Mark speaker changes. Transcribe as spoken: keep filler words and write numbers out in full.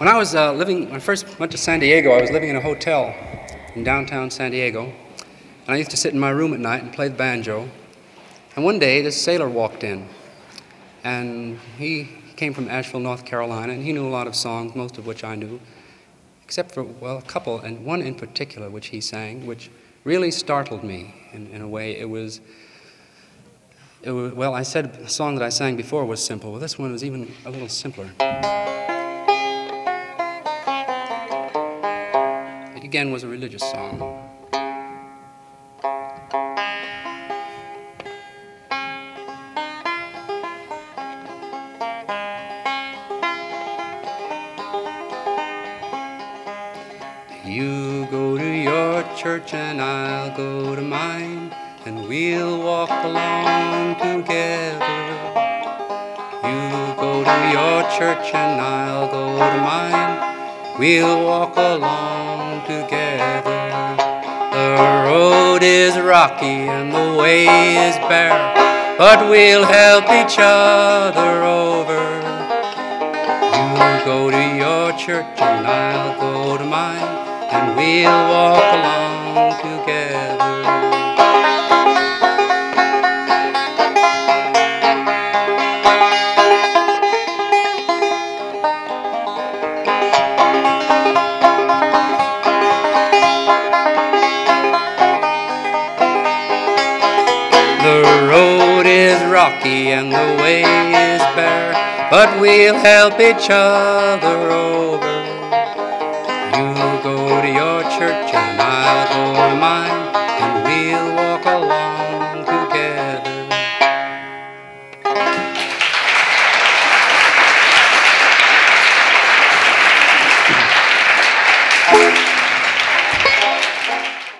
Speaker 1: When I was uh, living, when I first went to San Diego, I was living in a hotel in downtown San Diego, and I used to sit in my room at night and play the banjo. And one day, this sailor walked in, and he came from Asheville, North Carolina, and he knew a lot of songs, most of which I knew, except for, well, a couple, and one in particular which he sang, which really startled me in, in a way. It was, it was, well, I said the song that I sang before was simple. Well, this one was even a little simpler. It again was a religious song. You go to your church and I'll go to mine, and we'll walk along together. You go to your church and I'll go to mine, we'll walk along together. The road is rocky and the way is bare, but we'll help each other over. You go to your church and I'll go to mine, and we'll walk along together. The road is rocky and the way is bare, but we'll help each other over. You go to your church and I'll go to mine, and we'll walk along together.